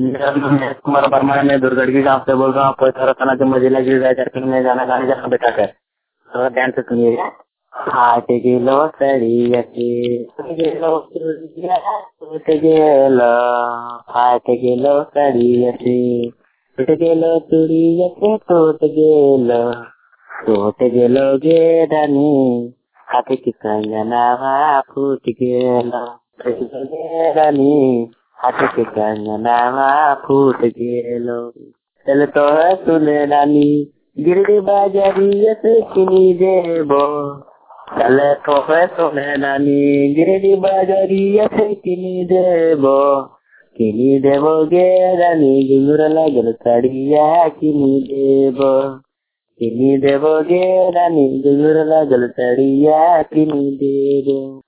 मेरा नाम है कुमार वर्मा। मैं दुर्गढ़ी गाँव से बोल रहा हूँ। आपको थोड़ा खाना के मजिला गिर झारखंड में गाना गाने जाना बेटा कर, थोड़ा ध्यान से सुनिएगा। हाट गेलो सड़ियते गेलो चूड़िया टूट गेलो, हाट गेलो सड़ियते टूट गेलो चूड़ियते टूट गेलो गे रानी, हाथ की कंगनावा फूट गेलो गे रानी, हाथ के कंगनावा फूट गेलो। चल तो है सुने रानी गिरडी बाजारिया से किनी देबो, चल तो है सुने रानी गिरडी बाजारिया से किनी देबो गे रानी, घुंगुर लगल साड़िया किनी देबो गे रानी, घुंगुर लगल साड़िया किनी देबो।